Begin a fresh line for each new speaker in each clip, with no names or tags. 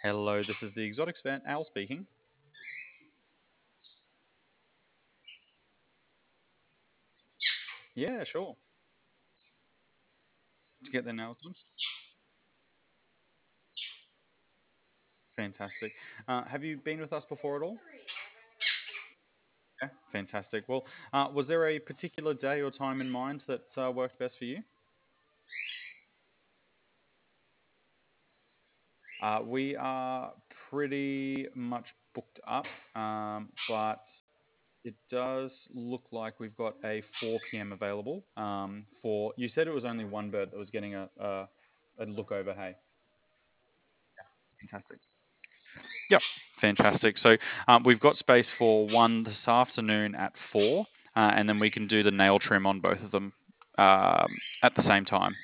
Hello, this is the Exotics Vet, Al speaking. Yeah, sure. To get the nails done. Fantastic. Have you been with us before at all? Yeah, fantastic. Well, was there a particular day or time in mind that worked best for you? We are pretty much booked up, but it does look like we've got a 4 p.m. available. You said it was only one bird that was getting a look over. Hey, fantastic. Yep, fantastic. So we've got space for one this afternoon at 4, and then we can do the nail trim on both of them at the same time.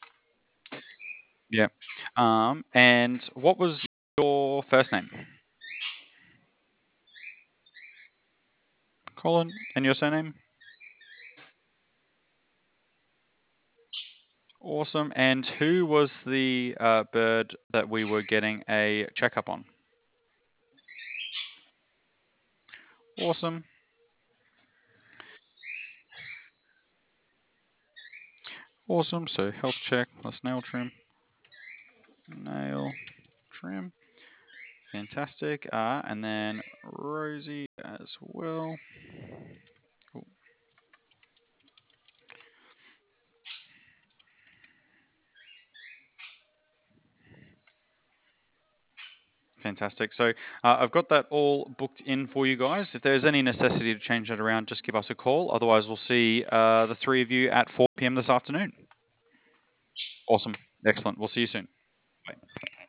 Yeah. And what was your first name? Colin. And your surname? Awesome. And who was the bird that we were getting a checkup on? Awesome. Awesome. So health check plus nail trim. Nail trim. Fantastic. And then Rosie as well. Cool. Fantastic. So I've got that all booked in for you guys. If there's any necessity to change that around, just give us a call. Otherwise, we'll see the three of you at 4 p.m. this afternoon. Awesome. Excellent. We'll see you soon. Bye.